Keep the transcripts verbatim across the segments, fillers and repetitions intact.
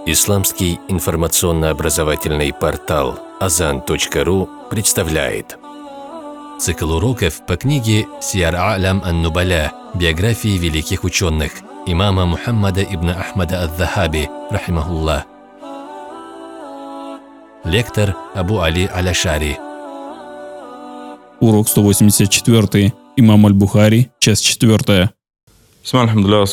Исламский информационно-образовательный портал азан точка ру представляет цикл уроков по книге «Сияр А'лям ан-Нубаля. Биографии великих ученых» имама Мухаммада ибн Ахмада ад-Дахаби, рахимахуллах. Лектор Абу Али Аль-Ашари. Урок сто восемьдесят четыре. Имам Аль-Бухари, часть четвертая. Продолжаем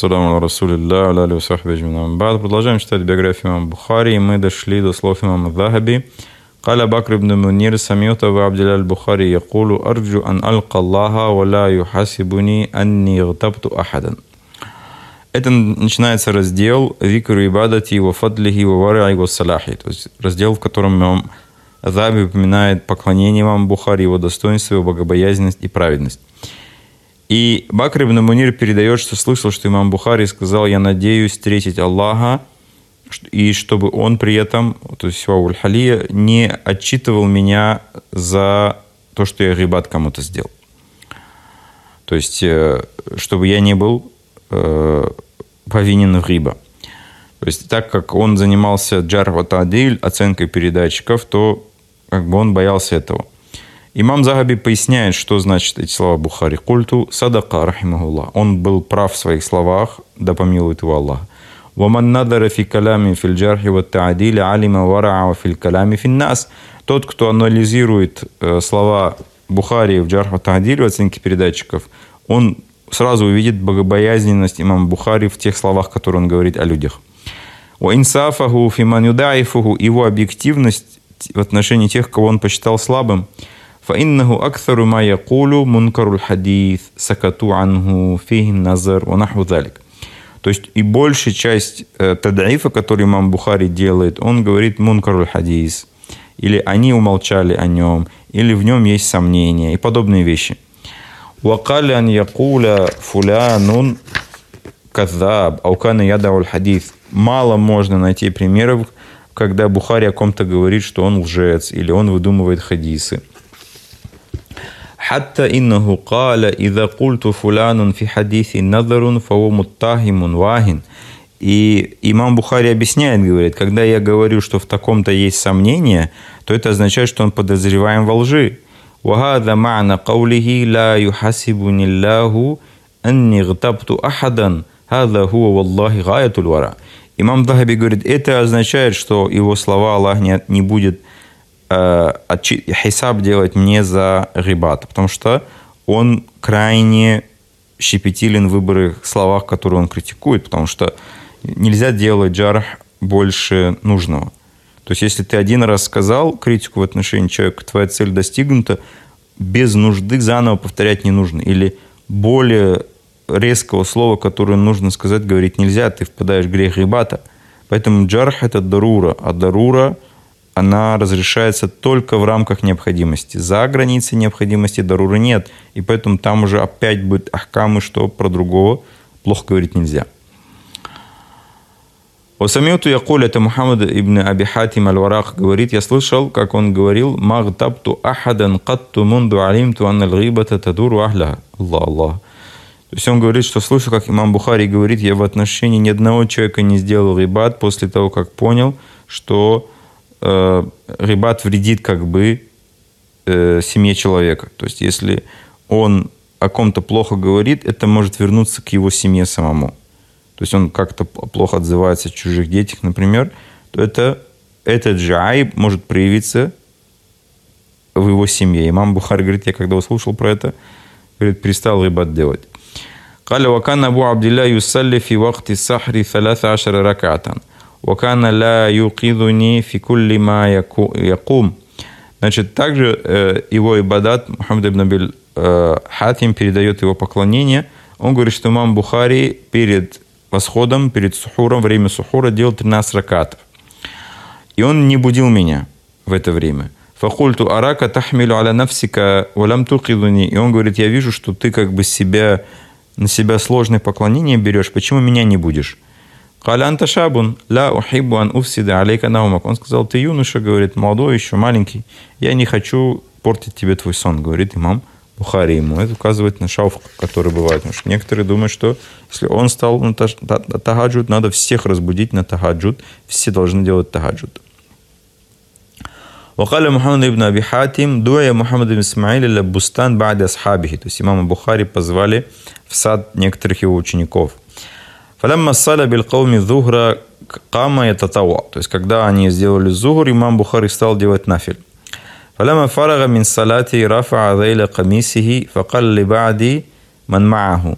читать биографию имама Бухари, и мы дошли до слов имама Захаби. قال بكر بن منير سمعت أبا عبد الله البخاري يقول أرجو أن ألقى الله ولا يحاسبني أني اغتبت أحدا. Это начинается раздел «Викру ибадати ва фадлихи ва вара'i ва салахи», то есть раздел, в котором имам Захаби упоминает поклонение имама Бухари, его достоинство, его богобоязненность и праведность. И Бакр ибн Мунир передает, что слышал, что имам Бухари сказал: «Я надеюсь встретить Аллаха, и чтобы он при этом, то есть Вауль Халия, не отчитывал меня за то, что я гибат кому-то сделал». То есть, чтобы я не был э, повинен в гиба. То есть, так как он занимался джарх ва та'диль, оценкой передатчиков, то как бы он боялся этого. Имам Захаби поясняет, что значит эти слова Бухари. «Культу садака рахимахуллах». Он был прав в своих словах, да помилует его Аллах. «Ваман надара фи калями фил джархи ва та'дили алима вара'а фил калями фин нас». Тот, кто анализирует э, слова Бухари в джарх ва та'диль, в оценке передатчиков, он сразу увидит богобоязненность имама Бухари в тех словах, которые он говорит о людях. «Ва инсафаху фи ман юдаифуху». Его объективность в отношении тех, кого он посчитал слабым. فإنه أكثر ما يقول منكر الحديث سكتوا عنه فيه النظر ونحو ذلك. То есть и большая часть э, тадаифа, который имам Бухари делает, он говорит мункаруль хадис, или они умолчали о нем, или в нем есть сомнения и подобные вещи. وقال أن يقول فلان كذاب أو كان يدع الحديث. Мало можно найти примеров, когда Бухари о ком-то говорит, что он лжец, или он выдумывает хадисы. حتى إنه قال إذا قلت فلان في حديث نظر فهو متهم واهن. И имам Бухари объясняет, говорит, когда я говорю, что в таком-то есть сомнение, то это означает, что он подозреваем во лжи. وهذا معنى قوله لا يحاسبني الله أني اغتبت أحدا هذا هو والله غاية الورع. Имам Захаби говорит, это означает, что его слова Аллах не, не будет хисаб делать мне за гибат, потому что он крайне щепетилен в выборе словах, которые он критикует, потому что нельзя делать джарх больше нужного. То есть, если ты один раз сказал критику в отношении человека, твоя цель достигнута, без нужды заново повторять не нужно. Или более резкого слова, которое нужно сказать, говорить нельзя, ты впадаешь в грех гибата. Поэтому джарх – это дарура, а дарура – она разрешается только в рамках необходимости. За границей необходимости даруры нет. И поэтому там уже опять будет ахкамы, что про другого плохо говорить нельзя. «Васамиуту якуль» — это Мухаммад ибн Аби Хатим аль-Варах говорит, я слышал, как он говорил, «Магтабту ахадан катту мунду алимту анна аль-гибата тадуру ахля». Аллах, Аллах. То есть он говорит, что слышал, как имам Бухари говорит, я в отношении ни одного человека не сделал гибат после того, как понял, что гибат вредит как бы э, семье человека. То есть, если он о ком-то плохо говорит, это может вернуться к его семье самому. То есть, он как-то плохо отзывается о чужих детях, например, то это, этот же айб может проявиться в его семье. Имам Бухари говорит, я когда услышал про это, говорит, перестал гибат делать. قال وكان أبو عبد الله يصلي في وقت السحر ثلاث عشر ركعة. وَكَانَ لَا يُقِذُنِي فِي كُلِّ مَا يَقُومُ. Значит, также э, его ибадат, Мухаммад ибн Аби э, Хатим передает его поклонение. Он говорит, что имам Бухари перед восходом, перед сухуром, время сухура делал тринадцать ракатов. И он не будил меня в это время. فَقُلْتُ أَرَاكَ تَحْمِلُ عَلَى نَفْسِكَ وَلَمْ تُقِذُنِي. И он говорит, я вижу, что ты как бы себя, на себя сложное поклонение берешь, почему меня не будешь? Он сказал, ты юноша, говорит, молодой еще, маленький. Я не хочу портить тебе твой сон, говорит имам Бухари ему. Это указывает на шауф, который бывает. Потому что некоторые думают, что если он стал на тахаджуд, надо всех разбудить на тахаджуд. Все должны делать тахаджуд. وقال محمد بن أبي حاتم دعي محمد بن إسماعيل إلى بستان بعد أصحابه. То есть имама Бухари позвали в сад некоторых его учеников. فلما صلى بالقوم الظهر قام يتطوع. То есть когда они сделали зухр, имам Бухари стал делать нафиль. فلما فرغ من صلاته رفع ذيل قميصه فقال لبعض من معه.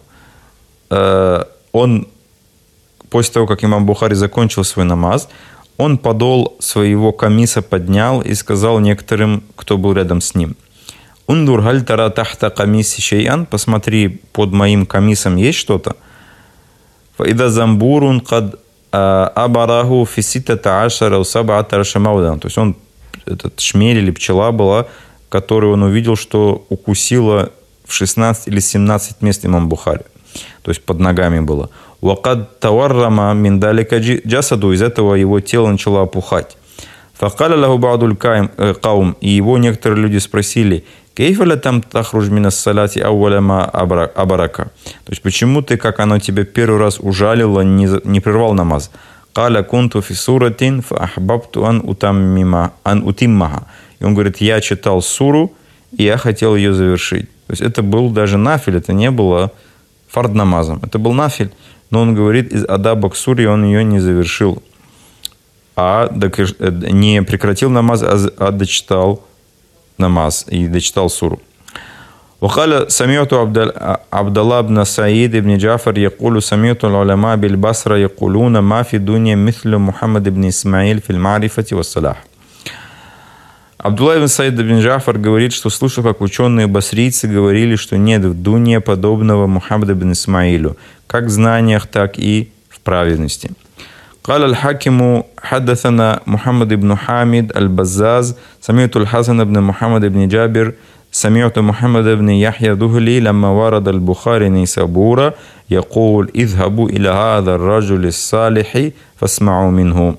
Он, после того, как имам Бухари закончил свой намаз, он подол своего камиса поднял и сказал некоторым, кто был рядом с ним: «Ундур халь тара тахта камиси шей'ан», посмотри, под моим камисом есть что-то. «Фаида замбурун кад абараху фиситата ашара усабата рашамаудан». То есть он, этот шмель или пчела была, которую он увидел, что укусила в шестнадцать или семнадцать мест имам Бухари. То есть под ногами было. «Вакад таваррама миндалика джасаду», из этого его тело начало опухать. «Факаля лаху ба'дуль каум», и его некоторые люди спросили: «Кейфаля там тахруж минас салати ауаляма абарака». То есть почему ты, как оно тебя первый раз ужалило, не, не прервал намаз? «Каля кунту фи суратин фа ахбабту ан утаммима ан утиммаха». И он говорит: я читал суру, и я хотел ее завершить. То есть это был даже нафиль, это не было фард намазом, это был нафиль. Но он говорит, из адаба к суре он ее не завершил, а не прекратил намаз, а дочитал намаз и дочитал суру. وقال سمعت عبد الله بن سعيد بن جعفر يقول سمعت العلماء بالبصرة يقولون ما في الدنيا مثل محمد بن إسماعيل في المعرفة والصلاح. Абдулла ибн Саид ибн Джафар говорит, что слышал, как ученые-басрийцы говорили, что нет в дуне подобного Мухаммаду ибн Исмаилю, как в знаниях, так и в праведности. قال الحاكم حدثنا محمد بن حامد البزاز سمعت الحسن بن محمد بن جابر سمعت محمد بن يحيى ذهلي لما ورد البخاري نيسابورا يقول اذهبوا إلى هذا الرجل الصالح فاسمعوا منه.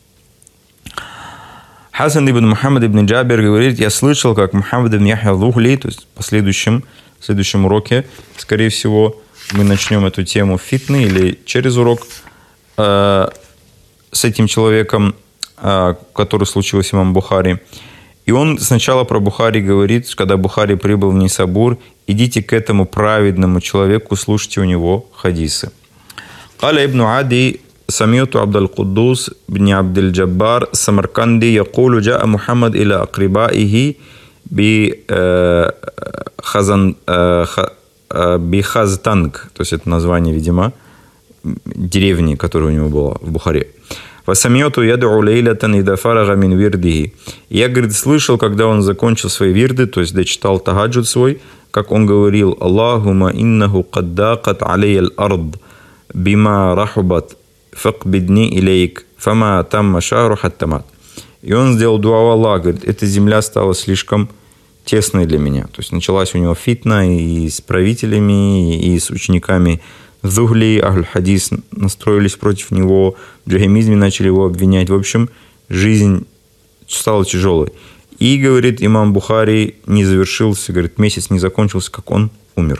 Хасан ибн Мухаммад ибн Джабир говорит: я слышал, как Мухаммад ибн Яхья Зухли, то есть в последующем, в следующем уроке, скорее всего, мы начнем эту тему фитны или через урок э, с этим человеком, э, который случился имам Бухари. И он сначала про Бухари говорит, когда Бухари прибыл в Нисабур: идите к этому праведному человеку, слушайте у него хадисы. Каля ибн Ади سمعت عبد القدوس بن عبد الجبار السمرقندي يقول جاء محمد إلى أقربائه بخزن بخزтанг, то есть это название, видимо, деревни, которая у него была в Бухаре. فسمعت يدعو ليلة إذا فرغ من ورده. Я, говорит, слышал, когда он закончил свои вирды, то есть дочитал тахаджуд свой, как он говорил: Аллахума иннаху кад дакат алейя аль-ард бима рахубат факбидни илейк фама тамма шахру хаттамат. И он сделал дуа Аллах, говорит: эта земля стала слишком тесной для меня. То есть началась у него фитна и с правителями, и с учениками Зухли, Ахль-Хадис настроились против него, в джахимизме начали его обвинять. В общем, жизнь стала тяжелой. И, говорит, имам Бухари не завершился, говорит, месяц не закончился, как он умер.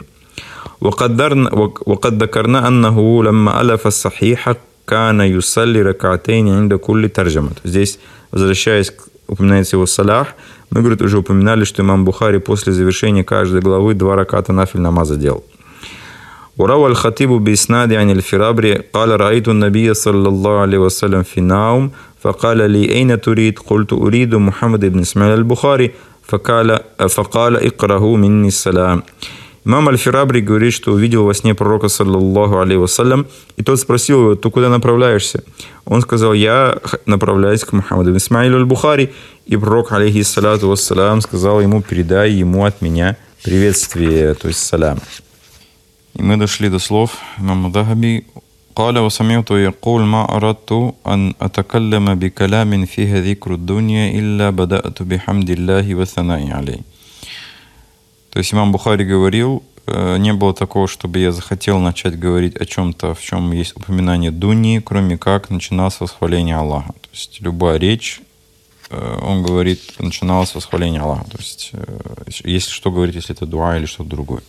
وقد ذكرنا أنه لما ألف الصحيح كان يصلي ركعتين عند كل ترجمة. Здесь, возвращаясь, упоминается его салях. Мы, говорит, уже упоминали, что имам Бухари после завершения каждой главы два раката нафиль намаза делал. وروى الخطيب بإسناد عن الفرابري قال رأيت النبي صلى الله عليه وسلم في النوم فقال لي أين تريد؟ قلت أريد محمد بن إسماعيل البخاري فقال فقال اقرأه مني السلام. Имам Аль-Фирабри говорит, что увидел во сне пророка, саллаллаху алейхи вассалям, и тот спросил его: ты куда направляешься? Он сказал: я направляюсь к Мухаммаду ибн Исмаилю аль-Бухари. И пророк, алейхиссалату вассалям, сказал ему: передай ему от меня приветствие, то есть салям. И мы дошли до слов имама Дахаби. قال وسمعت يقول ما أردت أن أتكلم بكلام فيه ذكر الدنيا إلا بدأت بحمد الله والثناء عليه. То есть имам Бухари говорил, не было такого, чтобы я захотел начать говорить о чем-то, в чем есть упоминание дуньи, кроме как начинал с восхваления Аллаха. То есть любая речь он говорит, начиналось с восхваления Аллаха. То есть, если что говорить, если это дуа или что-то другое.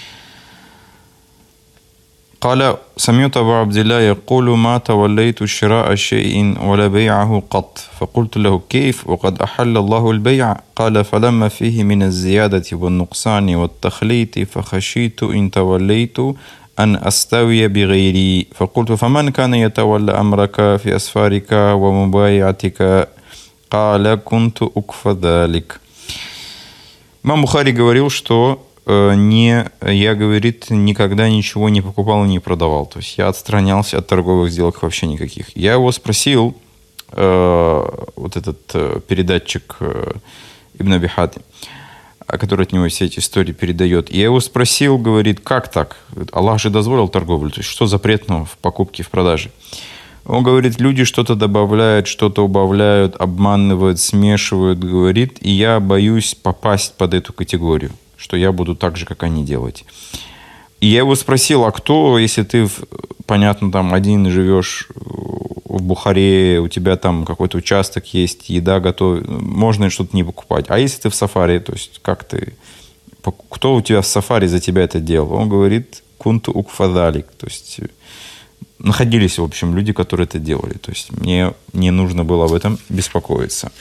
قال سمعت أبا عبد الله يقول ما توليت شراء شيء ولا بيعه قط فقلت له كيف وقد أحل الله البيع قال فلما فيه من الزيادة والنقصان والتخليط فخشيت إن توليت أن أستوي بغيري فقلت فمن كان يتولى أمرك في أسفارك ومبايعتك قال كنت أكفى ذلك. Имам Бухари говорил, что не, я, говорит, никогда ничего не покупал и не продавал. То есть я отстранялся от торговых сделок вообще никаких. Я его спросил, э, вот этот э, передатчик э, Ибн Аби Хатим, который от него все эти истории передает. Я его спросил, говорит, как так? Аллах же дозволил торговлю. То есть что запретного в покупке, в продаже? Он говорит, люди что-то добавляют, что-то убавляют, обманывают, смешивают, говорит, и я боюсь попасть под эту категорию, что я буду так же, как они делать. И я его спросил, а кто, если ты, понятно, там один живешь в Бухаре, у тебя там какой-то участок есть, еда готова, можно что-то не покупать. А если ты в сафари, то есть как ты, кто у тебя в сафари за тебя это делал? Он говорит, кунту укфадалик, то есть находились, в общем, люди, которые это делали. То есть мне не нужно было об этом беспокоиться.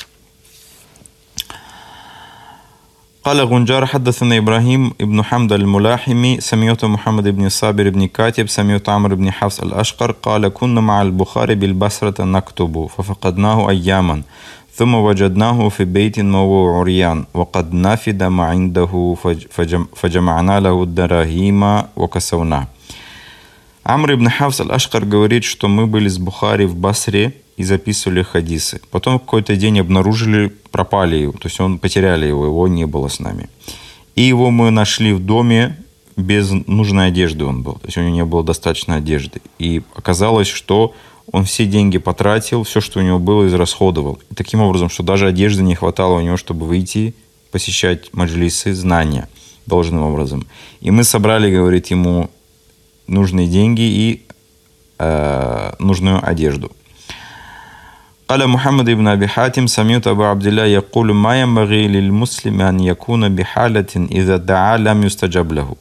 قال غنجار حدثنا إبراهيم ابن حمد الملاحمي سمعت محمد بن صابر بن كاتب سمعت عمرو بن حفص الأشقر قال كنا مع البخاري بالبصرة نكتب ففقدناه أياما ثم وجدناه في بيت وهو عريان وقد نفد ما عنده فجمعنا له الدراهم وكسوناه. Амр ибн Хафс аль-Ашкар говорит, что мы были с Бухари в Басре и записывали хадисы. Потом в какой-то день обнаружили, пропали его, то есть он потеряли его, его не было с нами. И его мы нашли в доме, без нужной одежды он был, то есть у него не было достаточно одежды. И оказалось, что он все деньги потратил, все, что у него было, израсходовал. И таким образом, что даже одежды не хватало у него, чтобы выйти, посещать маджлисы, знания должным образом. И мы собрали, говорит, ему нужные деньги и э, нужную одежду. قال محمد بن أبي حاتم سمعت أبا عبد الله يقول ما ينبغي للمسلم أن يكون بحالة إذا دعا لم يستجب له.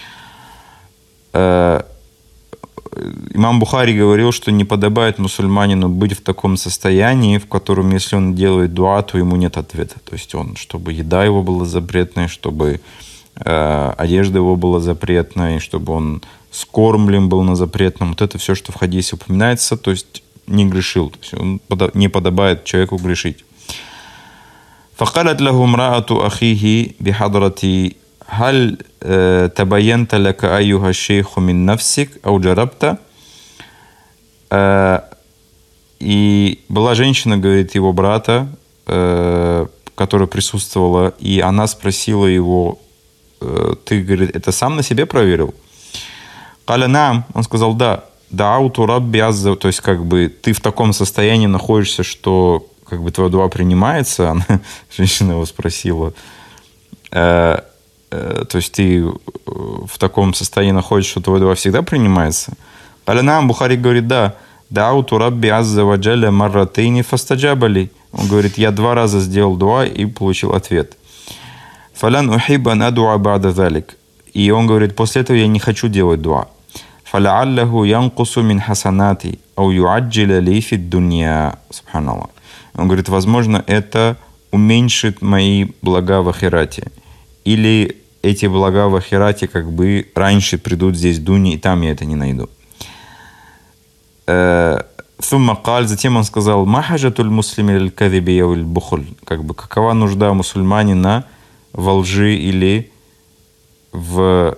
Имам Бухари говорил, что не подобает мусульманину быть в таком состоянии, в котором, если он делает дуа, то ему нет ответа. То есть он, чтобы еда его была запретной, чтобы э, одежда его была запретной, чтобы он скормлен был на запретном. Вот это все, что в хадисе упоминается, то есть не грешил. То есть он не подобает человеку грешить. فقالت له امرأة أخيه بحضرة هل تبينت لك أيها الشيخ من نفسك أو جربت. И была женщина, говорит, его брата, которая присутствовала, и она спросила его, ты, говорит, это сам на себе проверил? Каля нам, он сказал, да. Дауту рабби азза, то есть как бы ты в таком состоянии находишься, что как бы твоя дуа принимается. Она, женщина его спросила, э, э, то есть ты в таком состоянии находишься, что твоя дуа всегда принимается? Каля нам, Бухари говорит, да. Дауту рабби азза ваджаля марратейни фастаджабали. Он говорит, я два раза сделал дуа и получил ответ. Фалян ухибба надуа бада залик. И он говорит, после этого я не хочу делать дуа. فَلَعَلَّهُ يَنْقُسُ مِنْ حَسَنَاتِي أَوْ يُعَجِّلَ لِي فِي الدُّنْيَا. Субханаллах. Он говорит, возможно, это уменьшит мои блага в ахирате. Или эти блага в ахирате как бы раньше придут здесь в дуне, и там я это не найду. ثُمَّ قال, затем он сказал, مَا حَاجَةُ الْمُسْلِمِ لِلْكَذِبِ أَوِ الْبُخْلِ. Как бы, какова нужда мусульманина во лжи или в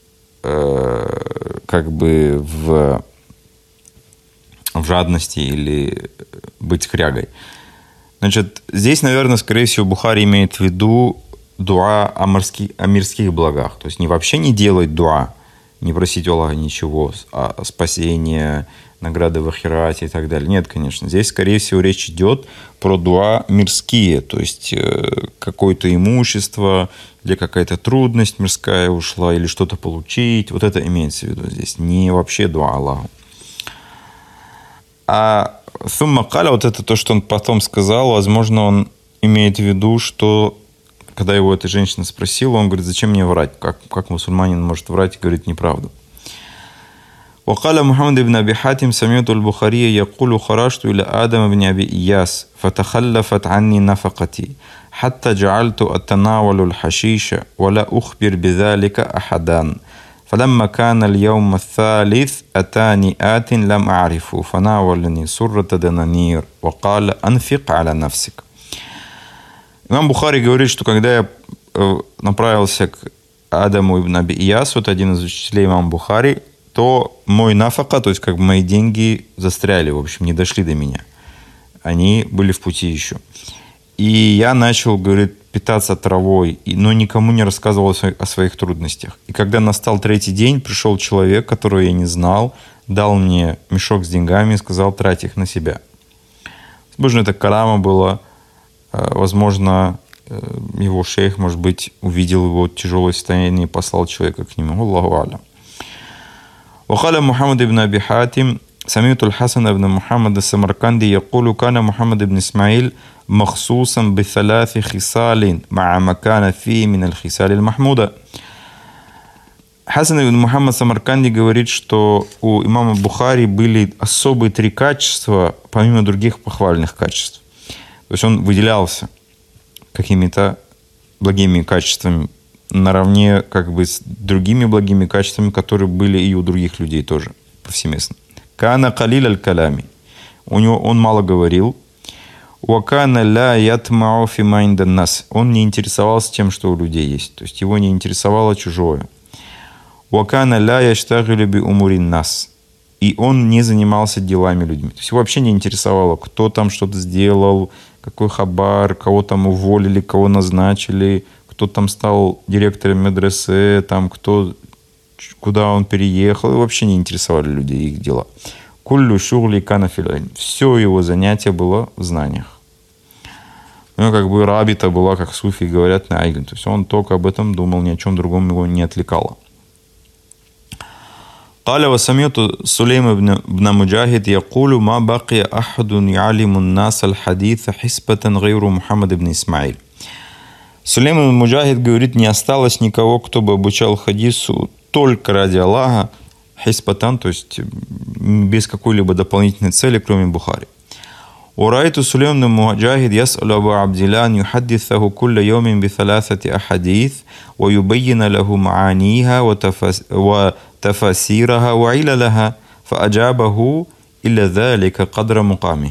как бы в, в жадности или быть хрягой. Значит, здесь, наверное, скорее всего, Бухари имеет в виду дуа о, морских, о мирских благах. То есть не вообще не делать дуа, не просить у Аллаха ничего, а спасения, награды в ахирате и так далее. Нет, конечно. Здесь, скорее всего, речь идет про дуа мирские, то есть какое-то имущество, или какая-то трудность мирская ушла, или что-то получить. Вот это имеется в виду здесь. Не вообще дуа Аллаху. А сумма каля, вот это то, что он потом сказал, возможно, он имеет в виду, что когда его эта женщина спросила, он говорит, зачем мне врать? Как, как мусульманин может врать и говорить неправду? وقال محمد بن أبي حاتم سمعت البخاري يقول خرجت إلى آدم بن أبي إياس فتخلفت عني نفقتي حتى جعلت أتناول الحشيش ولا أخبر بذلك أحدا فلما كان اليوم الثالث أتاني آت لم أعرفه فناولني سرة دنانير وقال أنفق على نفسك. Имам Бухари говорит, что когда я направился к Адаму ибн Аби Иясу, вот один из учителей имама Бухари, то мой нафака, то есть как бы мои деньги застряли, в общем, не дошли до меня. Они были в пути еще. И я начал, говорит, питаться травой, но никому не рассказывал о своих трудностях. И когда настал третий день, пришел человек, которого я не знал, дал мне мешок с деньгами и сказал, трать их на себя. Возможно, это карама было. Возможно, его шейх, может быть, увидел его тяжелое состояние и послал человека к нему. Аллаху алям. وقال محمد بن أبي حاتم سمعت الحسن بن محمد السمرقندي يقول كان محمد بن إسماعيل مخصوصا بثلاث خصال مع ما كان فيه من الخصال المحمودة. Хасан ибн Мухаммад Самарканди говорит, что у имама Бухари были особые три качества, помимо других похвальных качеств. То есть он выделялся какими-то благими качествами, наравне как бы с другими благими качествами, которые были и у других людей тоже повсеместно. Кана калиль аль-калями. У него он мало говорил. Уакана ля ятмау фи ма инда нас. Он не интересовался тем, что у людей есть. То есть его не интересовало чужое. Уакана ля яштагилю би умурин нас. И он не занимался делами людьми. То есть его вообще не интересовало, кто там что-то сделал, какой хабар, кого там уволили, кого назначили, кто там стал директором медресе, там кто, куда он переехал, и вообще не интересовали людей их дела. Куллю шугли кана фил илм. Все его занятие было в знаниях. Ну, как бы рабита была, как суфи говорят, на айлен. То есть он только об этом думал, ни о чем другом его не отвлекало. قال وسمعت سليم بن بن مجاهد يقول ما بقي أحد يعلم الناس الحديث حسبة غير محمد بن إسماعيل. Сулейм ибн Муджахид говорит, не осталось никого, кто бы обучал хадису только ради Аллаха, хисбатан, то есть без какой-либо дополнительной цели, кроме Бухари. ورأيت سليم بن مجاهد يسأل أبا عبد الله أن يحدثه كل يوم بثلاثة أحاديث ويبين له معانيها وتفاسيرها وعللها فأجابه إلا ذلك قدر مقامه.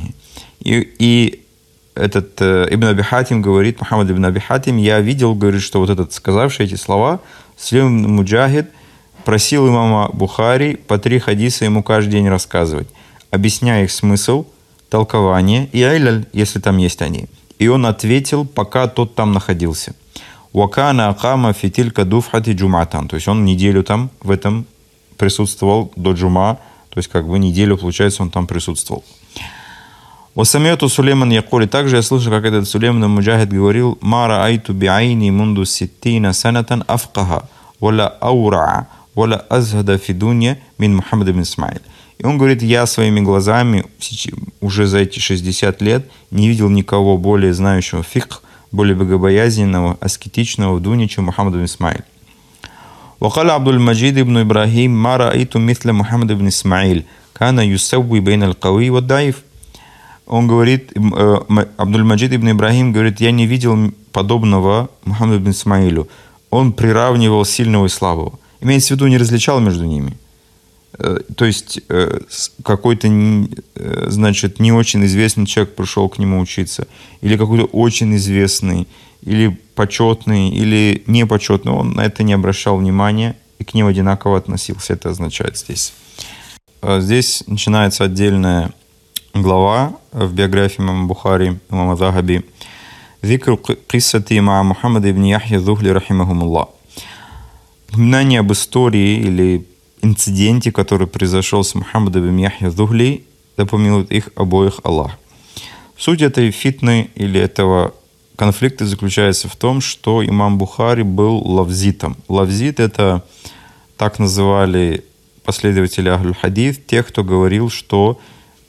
И этот э, Ибн Аби Хатим говорит, Мухаммад ибн Аби Хатим, я видел, говорит, что вот этот, сказавший эти слова, Сулейм ибн Муджахид просил имама Бухари по три хадиса ему каждый день рассказывать, объясняя их смысл, толкование и айляль, если там есть они. И он ответил, пока тот там находился. Уакана акама фитилька дуфхати джуматан. То есть он неделю там в этом присутствовал до джума, то есть как бы неделю, получается, он там присутствовал. Васамиату Сулейман якули. Также я слышал, как этот Сулейман Муджахид говорил, «Мара айту биайни мунду ситтина санатан афкаха, валя аура'a, валя азхада фидунья мин Мухаммад ибн Исмаиль». И он говорит, я своими глазами уже за эти шестьдесят лет не видел никого более знающего фикх, более богобоязненного, аскетичного в дуне, чем Мухаммад ибн Исмаиль. وقال عبد المجيد ابن إبراهيم ما رأيت مثل محمد بن إسماعيل كان يسوي بين القوي والضعيف. Он говорит, Абдуль-Маджид ибн Ибрахим говорит, я не видел подобного Мухаммаду ибн Исмаилю. Он приравнивал сильного и слабого. Имеется в виду, не различал между ними. То есть какой-то, значит, не очень известный человек пришел к нему учиться, или какой-то очень известный, или почетный, или непочетный, он на это не обращал внимания и к ним одинаково относился. Это означает здесь. Здесь начинается отдельная глава в биографии имама Бухари, имама Захаби. Зикр киссати ма Мухаммад ибн Яхья Зухли рахимахумуллах. Упоминание об истории или инциденте, который произошел с Мухаммадом ибн Яхья Зухли, да помилует их обоих Аллах. Суть этой фитны или этого конфликта заключается в том, что имам Бухари был лавзитом. Лавзит — это так называли последователи Ахль-Хадис, тех, кто говорил, что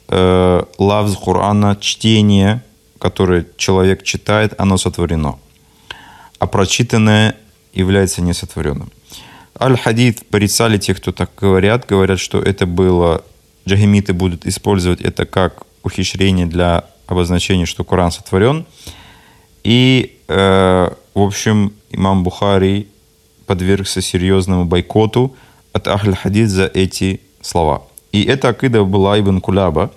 э, лавз Корана, чтение, которое человек читает, оно сотворено. А прочитанное является несотворенным. Аль-Хадид порицали тех, кто так говорят. Говорят, что это было... Джахимиты будут использовать это как ухищрение для обозначения, что Коран сотворен. И, э, в общем, имам Бухари подвергся серьезному бойкоту от Ахль-Хадид за эти слова. И эта акида была Ибн Куляба.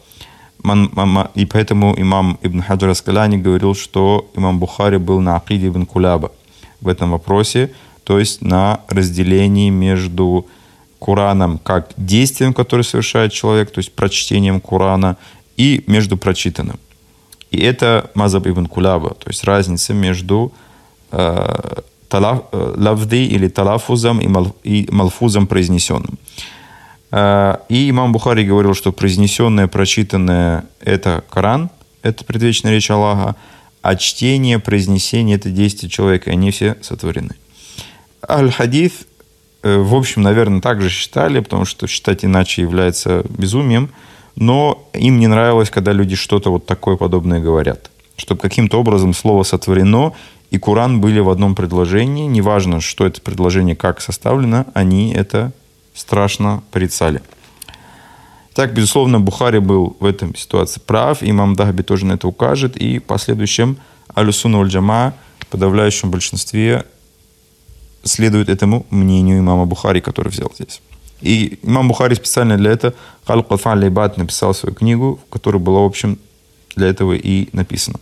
И поэтому имам Ибн Хаджар Аскаляни говорил, что имам Бухари был на акиде Ибн Куляба в этом вопросе, то есть на разделении между Кораном как действием, которое совершает человек, то есть прочтением Корана, и между прочитанным. И это мазаб Ибн Куляба, то есть разница между э, талаф, э, лавды или талафузом и, мал, и малфузом произнесенным. Э, и имам Бухари говорил, что произнесенное, прочитанное – это Коран, это предвечная речь Аллаха, а чтение, произнесение – это действие человека, и они все сотворены. Аль-Хадид, э, в общем, наверное, также считали, потому что считать иначе является безумием, но им не нравилось, когда люди что-то вот такое подобное говорят. Чтобы каким-то образом слово сотворено и Коран были в одном предложении. Неважно, что это предложение, как составлено, они это страшно порицали. Так, безусловно, Бухари был в этом ситуации прав. Имам Дахби тоже на это укажет. И в последующем Аль-Сунна валь-Джамаа в подавляющем большинстве следует этому мнению имама Бухари, который взял здесь. И имам Бухари специально для этого Халк аль-Фа'аль аль-Ибад написал свою книгу, в которой была, в общем, для этого и написано.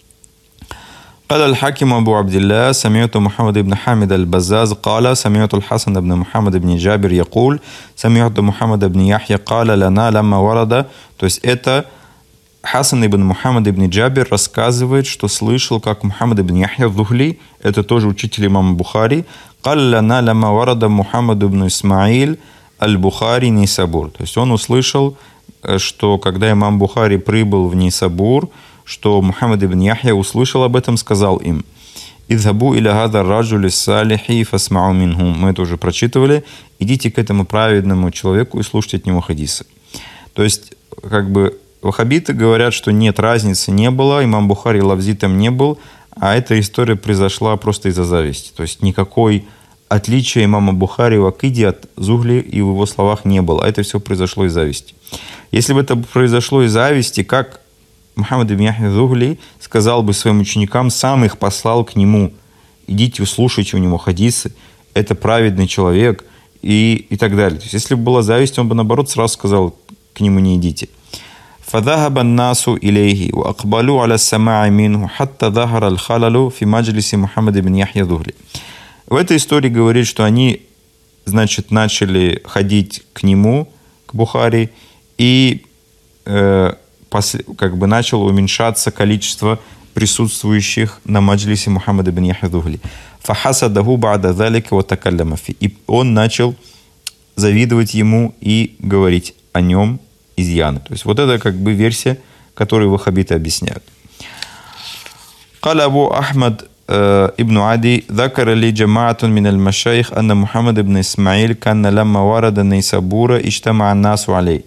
قال الحاكم أبو عبد الله سمعت محمد بن حامد البزاز قال سمعت الحسن بن محمد بن جابر يقول سمعت محمد بن يحيى قال لنا لما ورد. То есть это Хасан ибн Мухаммад ибн Джабир рассказывает, что слышал, как Мухаммад ибн Яхья Зухли, это тоже учитель имама Бухари, قال لنا لما ورد محمد بن إسماعيل Аль-Бухари Нейсабур. То есть он услышал, что когда имам Бухари прибыл в Нейсабур, что Мухаммад ибн Яхья услышал об этом, сказал им: «Идхабу иля хада раджули салихи фасмау минхум». Мы это уже прочитывали. «Идите к этому праведному человеку и слушайте от него хадисы». То есть, как бы, ваххабиты говорят, что нет, разницы не было, имам Бухари лавзитом не был, а эта история произошла просто из-за зависти. То есть никакой отличия имама Бухари в акиде от Зухли и в его словах не было. А это все произошло из зависти. Если бы это произошло из зависти, как Мухаммад ибн Яхья Зухли сказал бы своим ученикам, сам их послал к нему: идите, слушайте у него хадисы, это праведный человек, и, и так далее. То есть, если бы была зависть, он бы, наоборот, сразу сказал: к нему не идите. فذهب الناس إليه وأقبلوا على السماع منه حتى ظهر الخلل في مجلس محمد بن يحيى ذهلي. В этой истории говорит, что они, значит, начали ходить к нему, к Бухари, и э, после, как бы начало уменьшаться количество присутствующих на маджлисе Мухаммада бин Яхья Зухли. فحسده بعد ذلك وتكلم فيه. И он начал завидовать ему и говорить о нем изъяны. То есть вот это как бы версия, которую ваххабиты объясняют. قال أبو أحمد ابن عدي ذكر لي جماعة من المشايخ أن محمد بن إسماعيل كان لما ورد نيسابور اجتمع الناس عليه.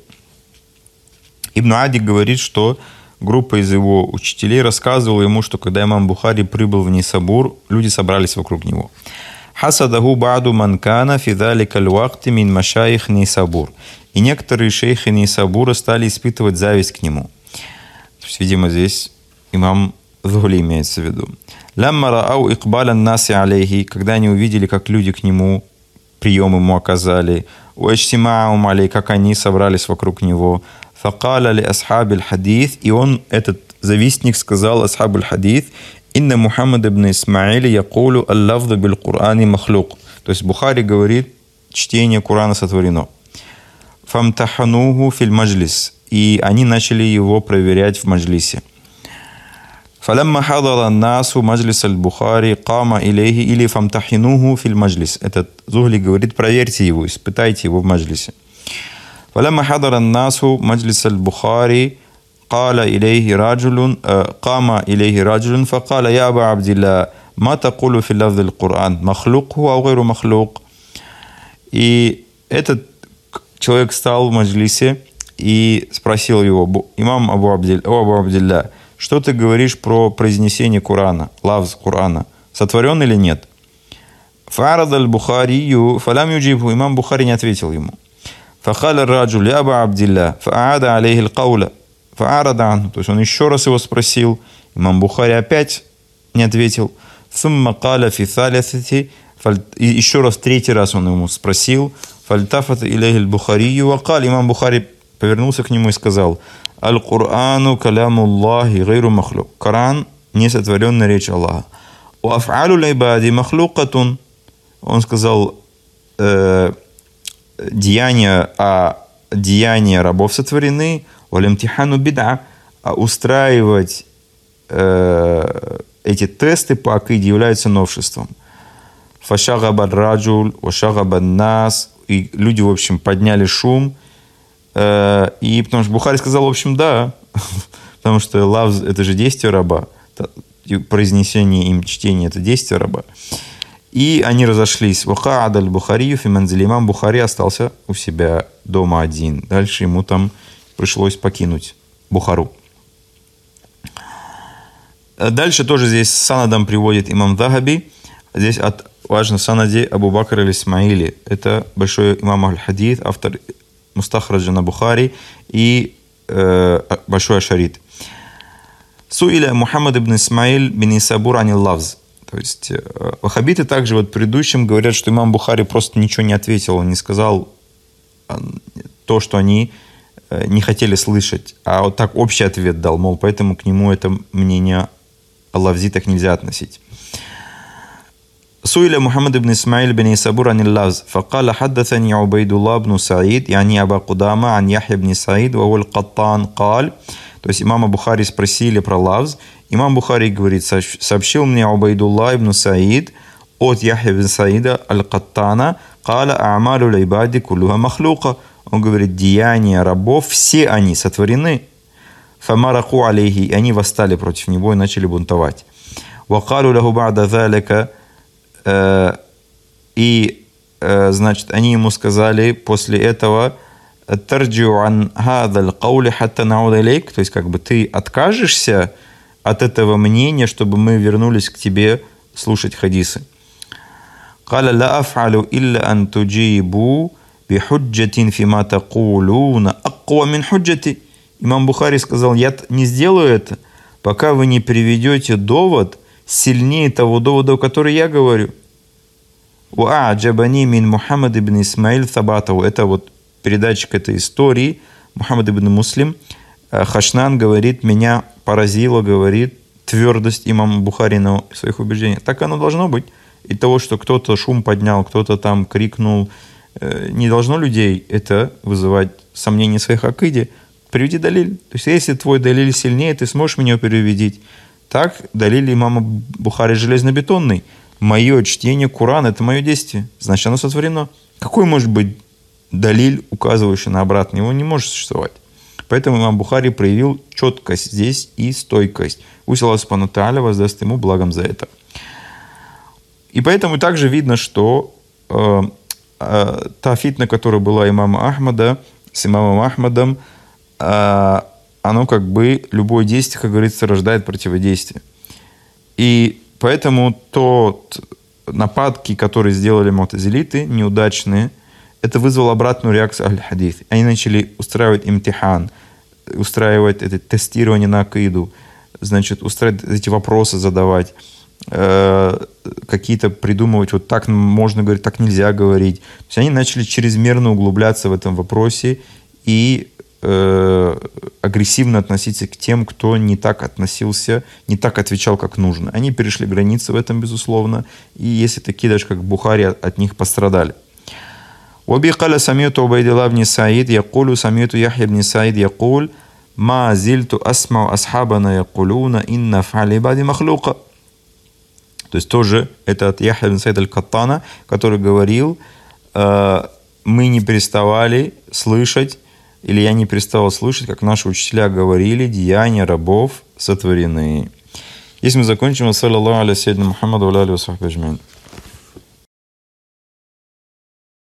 Ибн Ади говорит, что группа из его учителей рассказывала ему, что когда имам Бухари прибыл в Нейсабур, люди собрались вокруг него. حسده بعض من كان في ذلك الوقت من مشايخ نيسابور. И некоторые шейхи Нейсабура стали испытывать зависть к нему. То есть, видимо, здесь имам Зухли имеется в виду. لما رأوا إقبال الناس عليه, когда они увидели, как люди к нему прием ему оказали, واجتماعهم عليه, как они собрались вокруг него, فقال لأصحاب الحديث, и он, этот завистник, сказал أصحاب الحديث: إن محمد بن إسماعيل يقول اللفظ بالقرآن مخلوق. То есть Бухари говорит, чтение Корана сотворено. فامتحنوه في المجلس, и они начали его проверять в маджлисе. فلما حضر الناس مجلس البخاري قام إليه или فامتحنوه في المجلس. Этот Зухли говорит: проверьте его, испытайте его в маджлисе. فلما حضر الناس مجلس البخاري قال إليه رجل قام إليه رجل فقال: يا أبا عبد الله ما تقول في لفظ القرآن مخلوق هو أو غير مخلوق. И этот человек стал в маджлисе, и спросил его: имам Абу Абдилля, о Абу Абдилля, что ты говоришь про произнесение Корана, лавз Корана, сотворен или нет? Фарад аль-Бухарию, фалям юджибу, имам Бухари не ответил ему. Фахал ар-раджуль я Абу Абдилля, фаада алейхи аль-кауля, фаарада анху. То есть он еще раз его спросил, имам Бухари опять не ответил. Сумма каля фи салясати, и еще раз, третий раз он ему спросил. Фальтафат илейхи аль-Бухарию, вакаль, имам Бухари повернулся к нему и сказал: Аль-Курану калямуллахи гайру махлук. Коран — несотворенная речь Аллаха. У аф'алу лайбади махлукатун. Он сказал, э, деяния, а деяния рабов сотворены. Валимтихану бида. А устраивать э, эти тесты по акиде являются новшеством. Фашагаба раджуль, вашагаба нас. И люди, в общем, подняли шум. И потому что Бухари сказал, в общем, да, потому что лавз — это же действие раба, произнесение им чтения — это действие раба. И они разошлись. Вахаад аль-Бухарию фи манзили. Имам Бухари остался у себя дома один. Дальше ему там пришлось покинуть Бухару. Дальше тоже здесь с санадом приводит имам Захаби. Здесь от важно санаде Абу Бакр аль-Исмаили. Это большой имам аль-Хадис, автор Мустахраджа на Бухари и э, большой ашарит. Суиля Мухаммад ибн Исмаиль бин Исабур анил лавз. То есть э, ваххабиты также вот предыдущим говорят, что имам Бухари просто ничего не ответил, он не сказал то, что они э, не хотели слышать, а вот так общий ответ дал, мол, поэтому к нему это мнение о лавзитах нельзя относить. سئل محمد بن إسماعيل بن يسابور عن اللفظ فقال حدثني عبيد الله بن سعيد يعني أبا قدامة عن يحيى بن سعيد وهو القطان قال. То есть имама Бухари спросили про лавз. Имам Бухари говорит: сообщил мне Убайдуллах ибн Саид от Яхья ибн Саида аль-Каттана قال أعمال العباد كلها مخلوقة. Он говорит, деяния рабов все они сотворены. فمرقوا عليه, и они восстали против него и начали бунтовать. وقالوا له بعد ذلك. И, значит, они ему сказали после этого: «Тарджиу ан хадаль каули хатта науда илейк», то есть как бы ты откажешься от этого мнения, чтобы мы вернулись к тебе слушать хадисы. «Каля ла аф'алу илля ан туджибу бихуджатин фима такулуна аква мин худжати». Имам Бухари сказал: я не сделаю это, пока вы не приведете довод сильнее того довода, который я говорю. «Уа'джабани мин Мухаммад ибн Исмаиль Табатау». Это вот передатчик этой истории, Мухаммад ибн Муслим. Хашнан говорит, меня поразило, говорит, твердость имама Бухари на своих убеждениях. Так оно должно быть. И того, что кто-то шум поднял, кто-то там крикнул, не должно людей это вызывать сомнения в своих акиде. Приведи далиль. То есть, если твой далиль сильнее, ты сможешь меня переубедить. Так, далиль имама Бухари железнобетонный. Мое чтение Корана – это мое действие. Значит, оно сотворено. Какой может быть далиль, указывающий на обратное? Его не может существовать. Поэтому имам Бухари проявил четкость здесь и стойкость. Пусть Аллах Субхану ва Тааля воздаст ему благом за это. И поэтому также видно, что э, э, та фитна, которая была имама Ахмада, с имамом Ахмадом, э, оно как бы, любое действие, как говорится, рождает противодействие. И поэтому тот нападки, которые сделали му'тазилиты, неудачные, это вызвало обратную реакцию аль-хадис. Они начали устраивать имтихан, устраивать это тестирование на акиду, значит, устраивать эти вопросы, задавать, э, какие-то придумывать, вот так можно говорить, так нельзя говорить. То есть они начали чрезмерно углубляться в этом вопросе и э, агрессивно относиться к тем, кто не так относился, не так отвечал, как нужно. Они перешли границы в этом, безусловно, и если такие даже, как Бухари, от них пострадали. وبي قال سمعت عبيد الله بن سعيد يقول سمعت يحيى بن سعيد يقول ما زلت أسمع أصحابنا يقولون إن أفعال العباد مخلوقة. То есть тоже это от Яхья бин Саида аль-Каттана, который говорил, э, мы не переставали слышать, или я не переставал слышать, как наши учителя говорили, деяния рабов сотворены. Если мы закончим, саллаллаху аля сайидина Мухаммаду ва аля алихи ва сахбихи аджмаин.